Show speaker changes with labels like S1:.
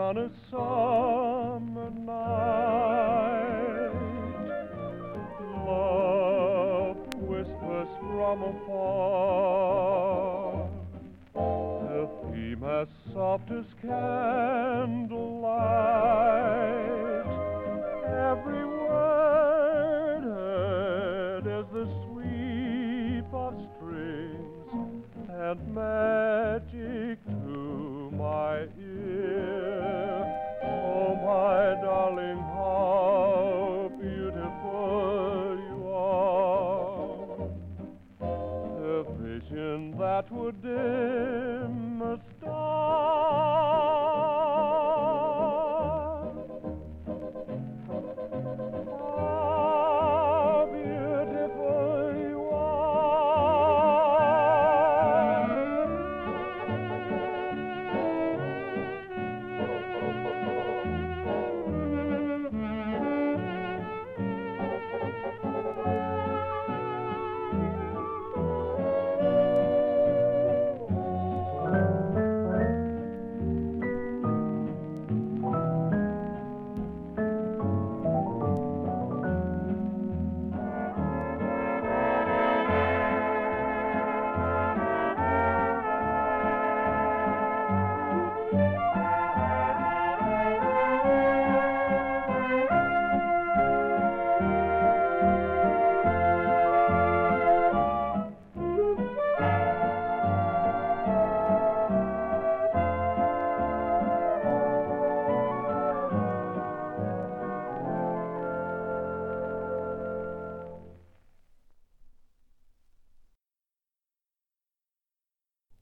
S1: on a summer night. Love whispers from afar, a theme as soft as candlelight. Every word heard is the sweep of strings and magic to my ear. Oh, my darling, how beautiful you are. A vision that would